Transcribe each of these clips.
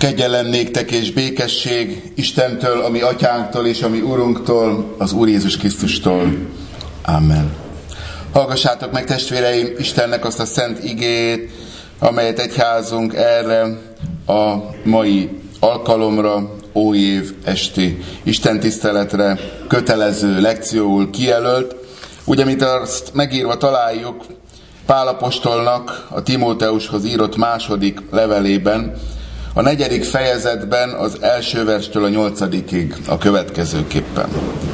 Kegyelem néktek és békesség Istentől, a mi atyánktól és a mi Urunktól, az Úr Jézus Krisztustól. Amen. Hallgassátok meg, testvéreim, Istennek azt a szent igét, amelyet egyházunk erre a mai alkalomra, óév esti istentiszteletre kötelező lekcióul kijelölt. Ugye, mint azt megírva találjuk Pál apostolnak a Timóteushoz írott második levelében, a 4. fejezetben az első verstől a 8-ig a következőképpen.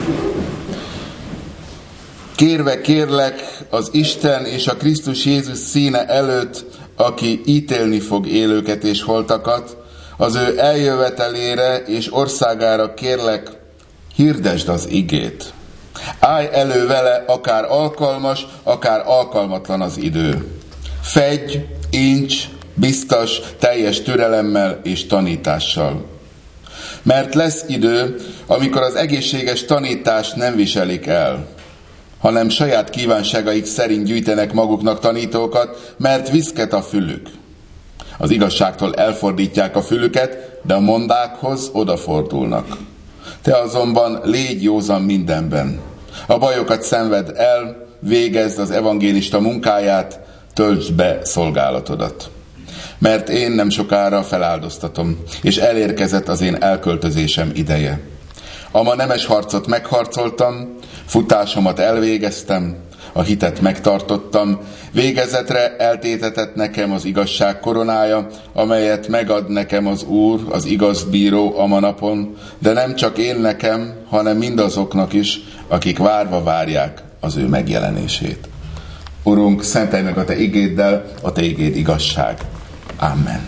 Kérve kérlek az Isten és a Krisztus Jézus színe előtt, aki ítélni fog élőket és holtakat, az ő eljövetelére és országára kérlek, hirdesd az igét. Állj elő vele, akár alkalmas, akár alkalmatlan az idő. Fedj, incs, biztos, teljes türelemmel és tanítással. Mert lesz idő, amikor az egészséges tanítást nem viselik el, hanem saját kívánságaik szerint gyűjtenek maguknak tanítókat, mert viszket a fülük. Az igazságtól elfordítják a fülüket, de a mondákhoz odafordulnak. Te azonban légy józan mindenben. A bajokat szenvedd el, végezd az evangélista munkáját, töltsd be szolgálatodat. Mert én nem sokára feláldoztatom, és elérkezett az én elköltözésem ideje. A ma nemes harcot megharcoltam, futásomat elvégeztem, a hitet megtartottam, végezetre eltétetett nekem az igazság koronája, amelyet megad nekem az Úr, az igaz bíró a manapon, de nem csak én nekem, hanem mindazoknak is, akik várva várják az ő megjelenését. Urunk, szentelj meg a Te igéddel, a Te igéd igazság. Amen.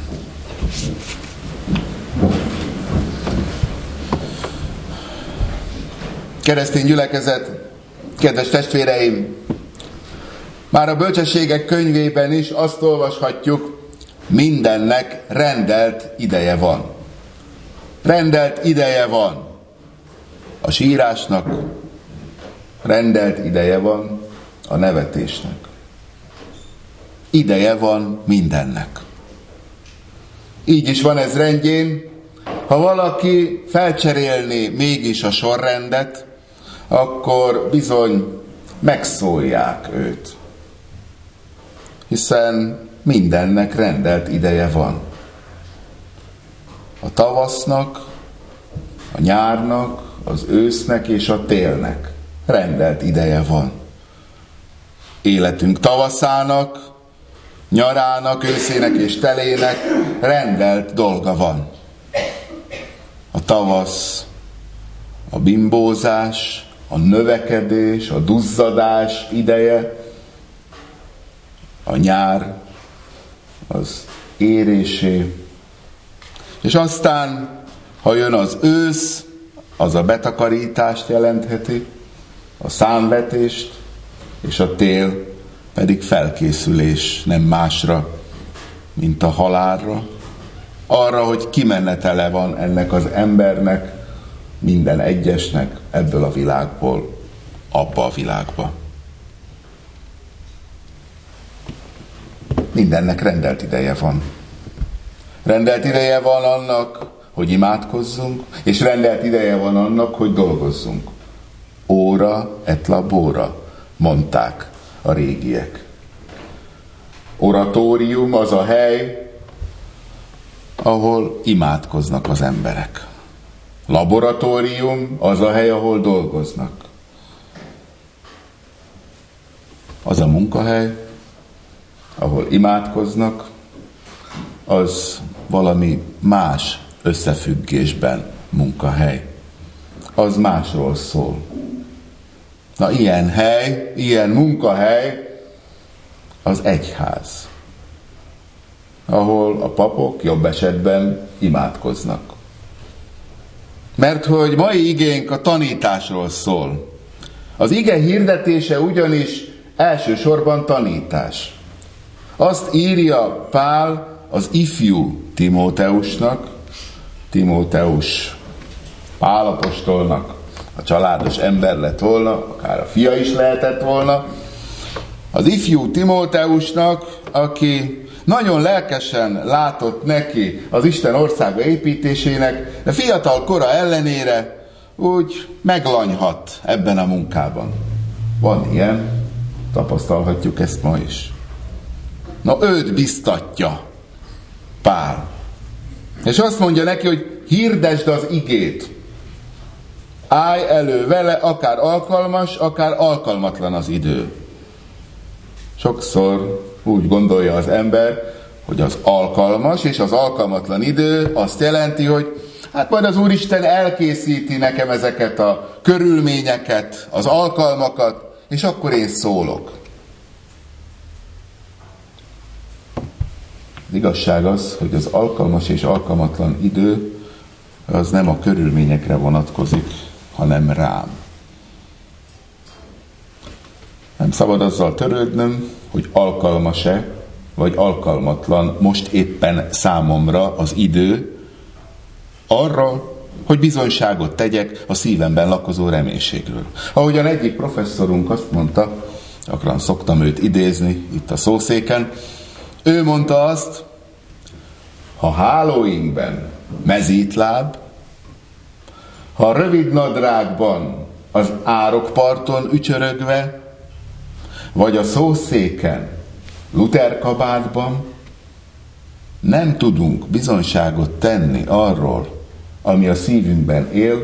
Keresztény gyülekezet, kedves testvéreim! Már a bölcsességek könyvében is azt olvashatjuk, mindennek rendelt ideje van. Rendelt ideje van a sírásnak, rendelt ideje van a nevetésnek. Ideje van mindennek. Így is van ez rendjén. Ha valaki felcserélné mégis a sorrendet, akkor bizony megszólják őt. Hiszen mindennek rendelt ideje van. A tavasznak, a nyárnak, az ősznek és a télnek rendelt ideje van. Életünk tavaszának, nyarának, őszének és telének rendelt dolga van. A tavasz, a bimbózás, a növekedés, a duzzadás ideje, a nyár, az érésé. És aztán, ha jön az ősz, az a betakarítást jelentheti, a számvetést, és a tél pedig felkészülés nem másra, mint a halálra, arra, hogy kimenetele van ennek az embernek, minden egyesnek ebből a világból, abba a világba. Mindennek rendelt ideje van. Rendelt ideje van annak, hogy imádkozzunk, és rendelt ideje van annak, hogy dolgozzunk. Ora et labora, mondták a régiek. Oratórium az a hely, ahol imádkoznak az emberek. Laboratórium az a hely, ahol dolgoznak. Az a munkahely, ahol imádkoznak, az valami más összefüggésben munkahely. Az másról szól. Na, ilyen hely, ilyen munkahely az egyház, ahol a papok jobb esetben imádkoznak. Mert hogy mai igénk a tanításról szól. Az ige hirdetése ugyanis elsősorban tanítás. Azt írja Pál az ifjú Timóteusnak, Timóteus Pál apostolnak, a családos ember lett volna, akár a fia is lehetett volna, az ifjú Timóteusnak, aki nagyon lelkesen látott neki az Isten országa építésének, de fiatal kora ellenére úgy meglanyhat ebben a munkában. Van ilyen, tapasztalhatjuk ezt ma is. Na, őt biztatja Pál. És azt mondja neki, hogy hirdesd az igét. Állj elő vele, akár alkalmas, akár alkalmatlan az idő. Sokszor úgy gondolja az ember, hogy az alkalmas és az alkalmatlan idő azt jelenti, hogy hát majd az Úristen elkészíti nekem ezeket a körülményeket, az alkalmakat, és akkor én szólok. Az igazság az, hogy az alkalmas és alkalmatlan idő az nem a körülményekre vonatkozik, hanem rám. Nem szabad azzal törődnöm, hogy alkalmas-e, vagy alkalmatlan most éppen számomra az idő arra, hogy bizonyságot tegyek a szívemben lakozó reménységről. Ahogyan egyik professzorunk azt mondta, gyakran szoktam őt idézni itt a szószéken, ő mondta azt, ha hálóinkben mezítláb, ha rövid nadrágban az árokparton ücsörögve, vagy a szószéken luterkabátban nem tudunk bizonyságot tenni arról, ami a szívünkben él,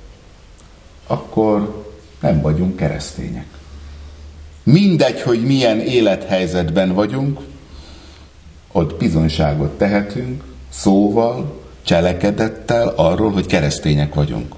akkor nem vagyunk keresztények. Mindegy, hogy milyen élethelyzetben vagyunk, ott bizonyságot tehetünk szóval, cselekedettel arról, hogy keresztények vagyunk.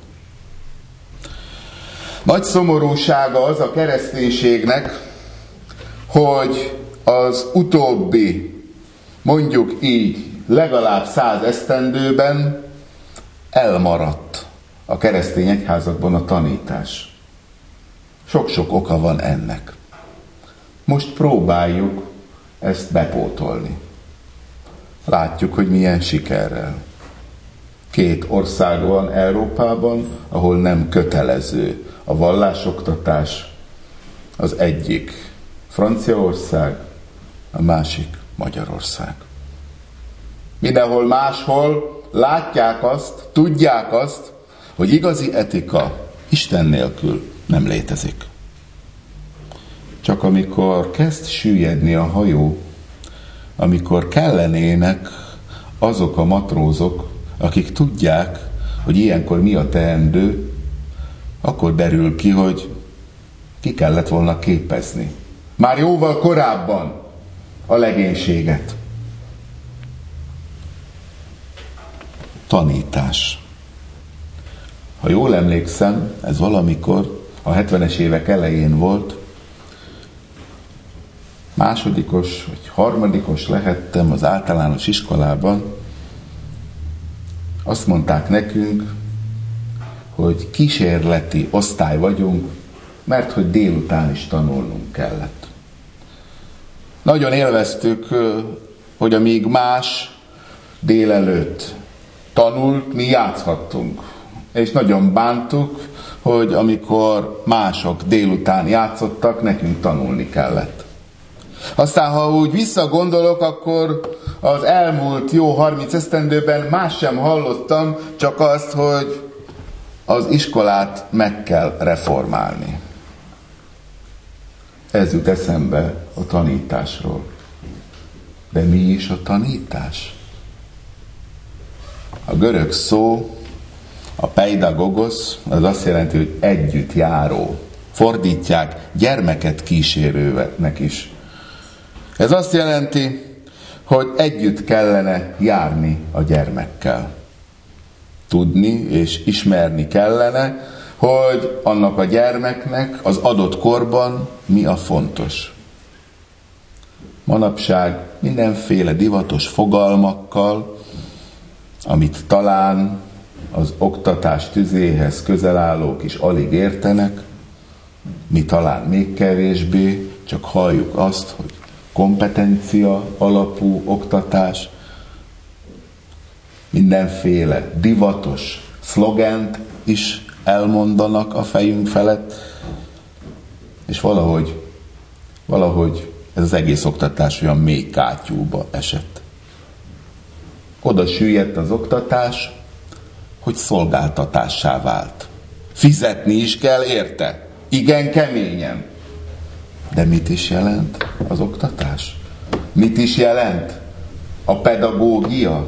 Nagy szomorúsága az a kereszténységnek, hogy az utóbbi, mondjuk így, legalább 100 esztendőben elmaradt a keresztény egyházakban a tanítás. Sok-sok oka van ennek. Most próbáljuk ezt bepótolni. Látjuk, hogy milyen sikerrel. 2 ország van Európában, ahol nem kötelező a vallásoktatás. Az egyik Franciaország, a másik Magyarország. Mindenhol máshol látják azt, tudják azt, hogy igazi etika Isten nélkül nem létezik. Csak amikor kezd süllyedni a hajó, amikor kellenének azok a matrózok, akik tudják, hogy ilyenkor mi a teendő, akkor derül ki, hogy ki kellett volna képezni. Már jóval korábban a legénységet. Tanítás. Ha jól emlékszem, ez valamikor a 70-es évek elején volt, másodikos vagy harmadikos lehettem az általános iskolában, azt mondták nekünk, hogy kísérleti osztály vagyunk, mert hogy délután is tanulnunk kellett. Nagyon élveztük, hogy amíg más délelőtt tanult, mi játszhattunk. És nagyon bántuk, hogy amikor mások délután játszottak, nekünk tanulni kellett. Aztán, ha úgy visszagondolok, akkor az elmúlt jó 30 esztendőben más sem hallottam, csak azt, hogy az iskolát meg kell reformálni. Ez jut eszembe a tanításról. De mi is a tanítás? A görög szó, a peidagogos, az azt jelenti, hogy együtt járó. Fordítják gyermeket kísérőnek is. Ez azt jelenti, hogy együtt kellene járni a gyermekkel. Tudni és ismerni kellene, hogy annak a gyermeknek az adott korban mi a fontos. Manapság mindenféle divatos fogalmakkal, amit talán az oktatás tüzéhez közel állók is alig értenek, mi talán még kevésbé, csak halljuk azt, hogy kompetencia alapú oktatás, mindenféle divatos szlogent is elmondanak a fejünk felett, és valahogy ez az egész oktatás olyan mély kátyúba esett. Oda süllyedt az oktatás, hogy szolgáltatássá vált. Fizetni is kell érte. Igen keményen. De mit is jelent az oktatás? Mit is jelent a pedagógia?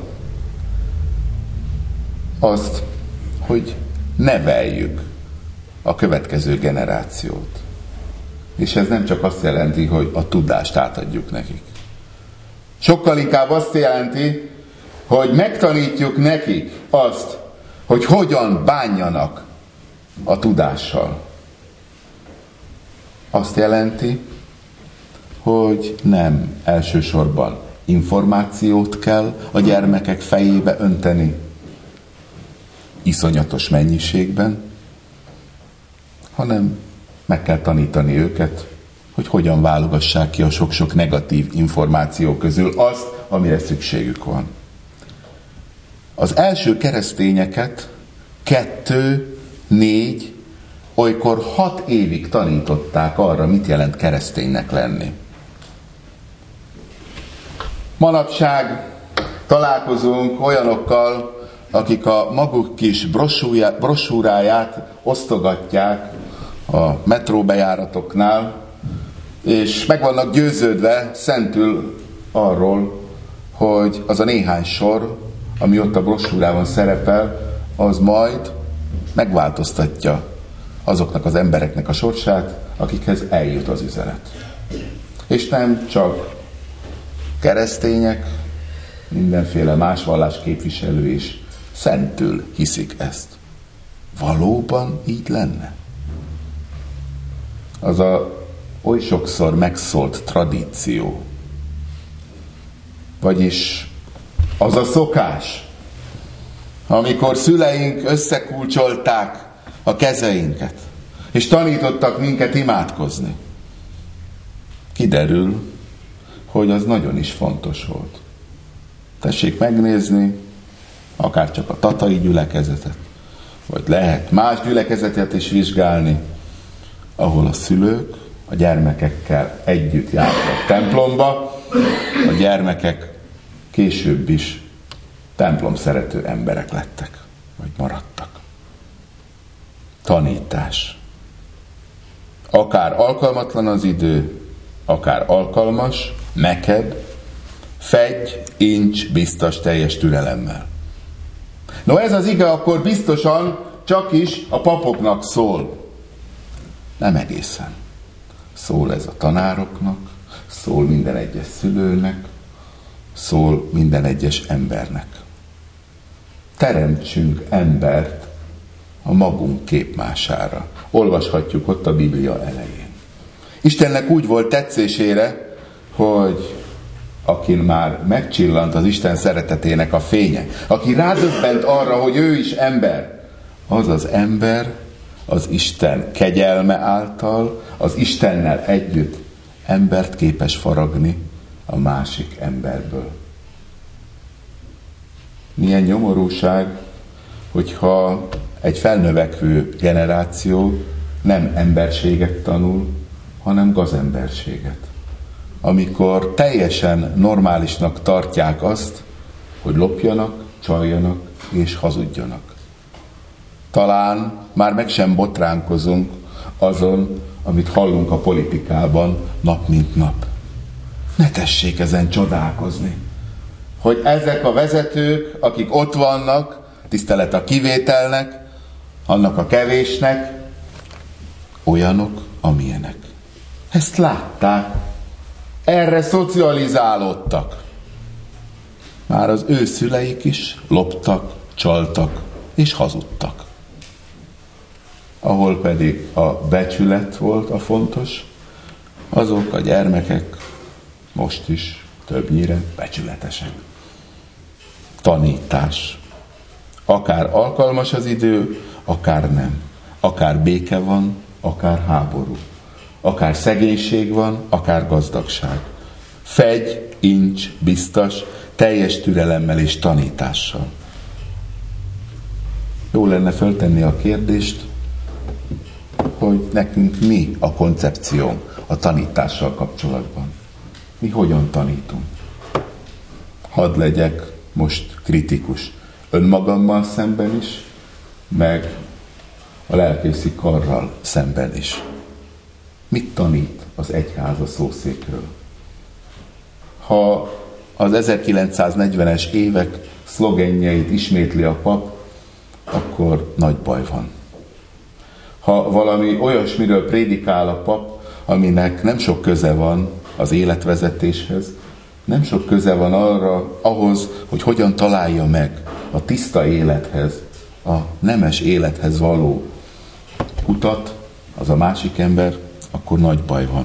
Azt, hogy neveljük a következő generációt. És ez nem csak azt jelenti, hogy a tudást átadjuk nekik. Sokkal inkább azt jelenti, hogy megtanítjuk nekik azt, hogy hogyan bánjanak a tudással. Azt jelenti, hogy nem elsősorban információt kell a gyermekek fejébe önteni, iszonyatos mennyiségben, hanem meg kell tanítani őket, hogy hogyan válogassák ki a sok-sok negatív információ közül azt, amire szükségük van. Az első keresztényeket 2, 4, olykor 6 évig tanították arra, mit jelent kereszténynek lenni. Manapság találkozunk olyanokkal, akik a maguk kis brosúráját osztogatják a metróbejáratoknál, és meg vannak győződve szentül arról, hogy az a néhány sor, ami ott a brosúrában szerepel, az majd megváltoztatja azoknak az embereknek a sorsát, akikhez eljut az üzenet. És nem csak keresztények, mindenféle más vallás képviselő is szentül hiszik ezt. Valóban így lenne? Az a oly sokszor megszólt tradíció, vagyis az a szokás, amikor szüleink összekulcsolták a kezeinket, és tanítottak minket imádkozni. Kiderül, hogy az nagyon is fontos volt. Tessék megnézni, akár csak a tatai gyülekezetet, vagy lehet más gyülekezetet is vizsgálni, ahol a szülők a gyermekekkel együtt jártak templomba, a gyermekek később is templom szerető emberek lettek, vagy maradtak. Tanítás. Akár alkalmatlan az idő, akár alkalmas, neked, fegy, incs, biztos, teljes türelemmel. No, ez az ige akkor biztosan csak is a papoknak szól. Nem egészen. Szól ez a tanároknak, szól minden egyes szülőnek, szól minden egyes embernek. Teremtsünk embert a magunk képmására. Olvashatjuk ott a Biblia elején. Istennek úgy volt tetszésére, hogy akin már megcsillant az Isten szeretetének a fénye, aki rádöbbent arra, hogy ő is ember, az az ember az Isten kegyelme által, az Istennel együtt embert képes faragni a másik emberből. Milyen nyomorúság, hogyha egy felnövekvő generáció nem emberséget tanul, hanem gazemberséget. Amikor teljesen normálisnak tartják azt, hogy lopjanak, csaljanak és hazudjanak. Talán már meg sem botránkozunk azon, amit hallunk a politikában nap mint nap. Ne tessék ezen csodálkozni, hogy ezek a vezetők, akik ott vannak, tisztelet a kivételnek, annak a kevésnek, olyanok, amilyenek. Ezt látták, erre szocializálódtak. Már az ő szüleik is loptak, csaltak és hazudtak. Ahol pedig a becsület volt a fontos, azok a gyermekek most is többnyire becsületesek. Tanítás. Akár alkalmas az idő, akár nem. Akár béke van, akár háború. Akár szegénység van, akár gazdagság. Fegy, incs, biztos, teljes türelemmel és tanítással. Jó lenne föltenni a kérdést, hogy nekünk mi a koncepciónk a tanítással kapcsolatban. mi hogyan tanítunk. Hadd legyek most kritikus. Önmagammal szemben is, meg a lelkészi karral szemben is. Mit tanít az egyház a szószékről? Ha az 1940-es évek szlogenjeit ismétli a pap, akkor nagy baj van. Ha valami olyasmiről prédikál a pap, aminek nem sok köze van az életvezetéshez, nem sok köze van ahhoz, hogy hogyan találja meg a tiszta élethez, a nemes élethez való utat, az a másik ember, akkor nagy baj van.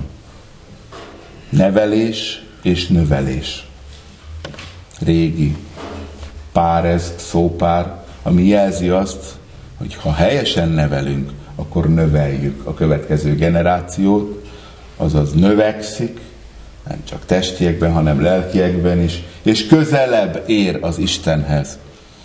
Nevelés és növelés. Régi párez, szópár, ami jelzi azt, hogy ha helyesen nevelünk, akkor növeljük a következő generációt, azaz növekszik, nem csak testiekben, hanem lelkiekben is, és közelebb ér az Istenhez.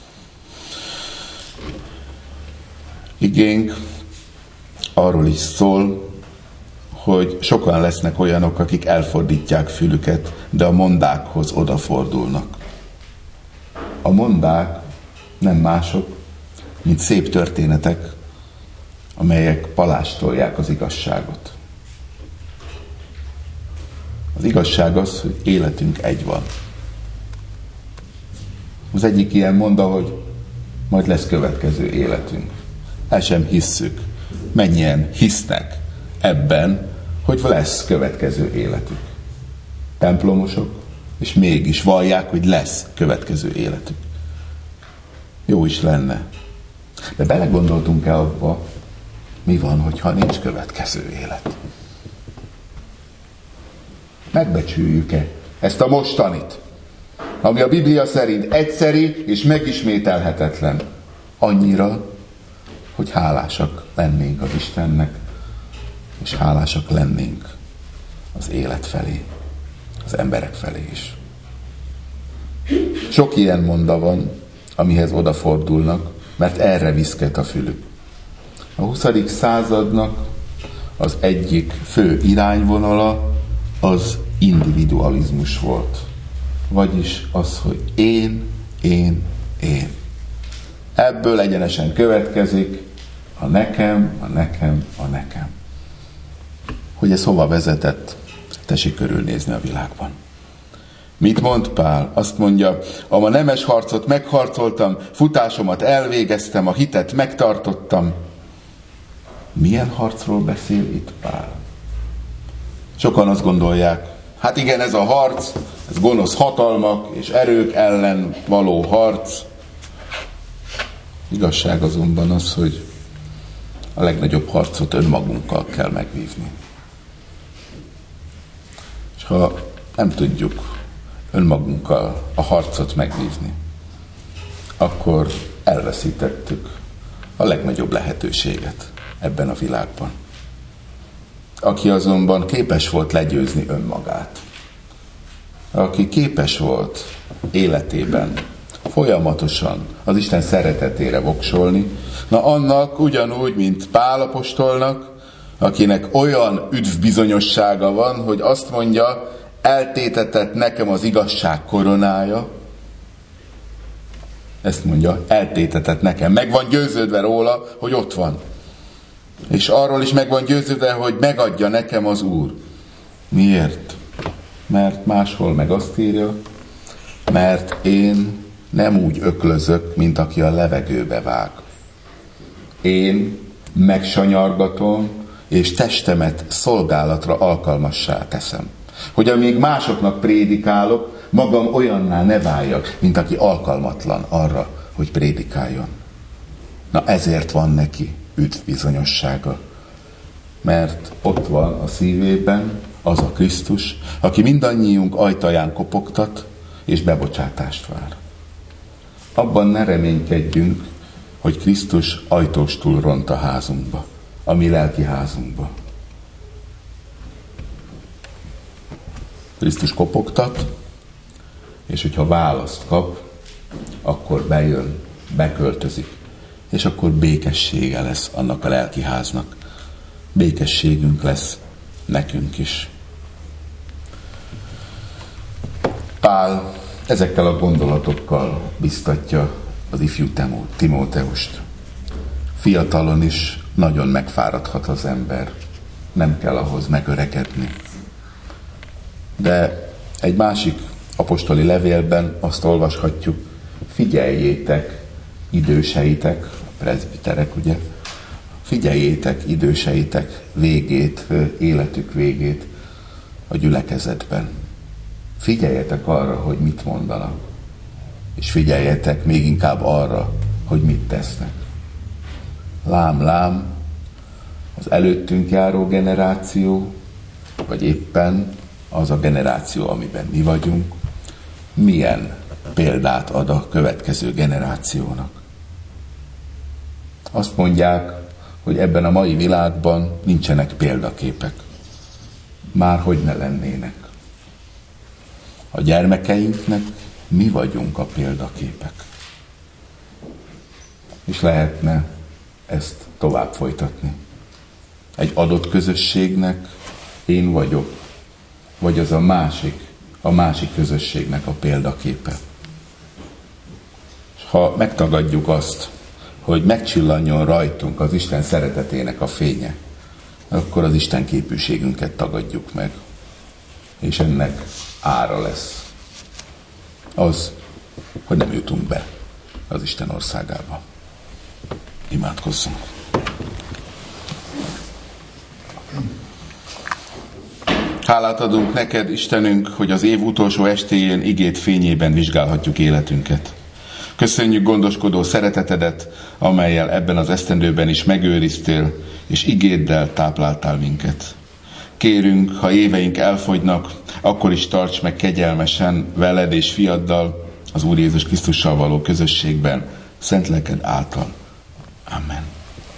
Igénk arról is szól, hogy sokan lesznek olyanok, akik elfordítják fülüket, de a mondákhoz odafordulnak. A mondák nem mások, mint szép történetek, amelyek palástolják az igazságot. Az igazság az, hogy életünk egy van. Az egyik ilyen monda, hogy majd lesz következő életünk. El sem hisszük. Mennyien hisznek ebben, hogy lesz következő életük. Templomosok, és mégis vallják, hogy lesz következő életük. Jó is lenne. De belegondoltunk-e abba, mi van, hogyha nincs következő élet? Megbecsüljük-e ezt a mostanit, ami a Biblia szerint egyszeri és megismételhetetlen, annyira, hogy hálásak lennénk az Istennek, és hálásak lennénk az élet felé, az emberek felé is. Sok ilyen monda van, amihez odafordulnak, mert erre viszket a fülük. A 20. századnak az egyik fő irányvonala az individualizmus volt. Vagyis az, hogy én. Ebből egyenesen következik a nekem. Hogy ez hova vezetett, tessék körülnézni a világban. Mit mond Pál? Azt mondja, a nemes harcot megharcoltam, futásomat elvégeztem, a hitet megtartottam. Milyen harcról beszél itt Pál? Sokan azt gondolják, hát igen, ez a harc, ez gonosz hatalmak és erők ellen való harc. Igazság azonban az, hogy a legnagyobb harcot önmagunkkal kell megvívni. És ha nem tudjuk önmagunkkal a harcot megvívni, akkor elveszítettük a legnagyobb lehetőséget ebben a világban. Aki azonban képes volt legyőzni önmagát, aki képes volt életében folyamatosan az Isten szeretetére voksolni, na annak ugyanúgy, mint Pál apostolnak, akinek olyan üdvbizonyossága van, hogy azt mondja, eltétetett nekem az igazság koronája, ezt mondja, eltétetett nekem. Meg van győződve róla, hogy ott van. És arról is meg van győződve, hogy megadja nekem az Úr. Miért? Mert máshol meg azt írja, mert én nem úgy öklözök, mint aki a levegőbe vág. Én megsanyargatom, és testemet szolgálatra alkalmassá teszem. Hogy amíg másoknak prédikálok, magam olyanná ne váljak, mint aki alkalmatlan arra, hogy prédikáljon. Na ezért van neki üdvbizonyossága. Mert ott van a szívében az a Krisztus, aki mindannyiunk ajtaján kopogtat, és bebocsátást vár. Abban ne reménykedjünk, hogy Krisztus ajtóstól ront a házunkba, a mi lelki házunkba. Krisztus kopogtat, és hogyha választ kap, akkor bejön, beköltözik, és akkor békessége lesz annak a lelkiháznak. Békességünk lesz nekünk is. Pál ezekkel a gondolatokkal biztatja az ifjú Timóteust. Fiatalon is nagyon megfáradhat az ember, nem kell ahhoz megöregedni. De egy másik apostoli levélben azt olvashatjuk, figyeljétek időseitek, a prezbiterek, ugye, figyeljétek időseitek végét, életük végét a gyülekezetben. Figyeljetek arra, hogy mit mondanak, és figyeljetek még inkább arra, hogy mit tesznek. Lám, az előttünk járó generáció, vagy éppen az a generáció, amiben mi vagyunk, milyen példát ad a következő generációnak. Azt mondják, hogy ebben a mai világban nincsenek példaképek. Már hogy ne lennének. A gyermekeinknek mi vagyunk a példaképek. És lehetne ezt tovább folytatni. Egy adott közösségnek én vagyok, vagy az a másik közösségnek a példaképe. És ha megtagadjuk azt, hogy megcsillanjon rajtunk az Isten szeretetének a fénye, akkor az Isten képűségünket tagadjuk meg. És ennek ára lesz. Az, hogy nem jutunk be az Isten országába. Imádkozzunk. Hálát adunk neked, Istenünk, hogy az év utolsó estéjén igéd fényében vizsgálhatjuk életünket. Köszönjük gondoskodó szeretetedet, amellyel ebben az esztendőben is megőriztél, és igéddel tápláltál minket. Kérünk, ha éveink elfogynak, akkor is tarts meg kegyelmesen veled és fiaddal, az Úr Jézus Krisztussal való közösségben, szent lelked által.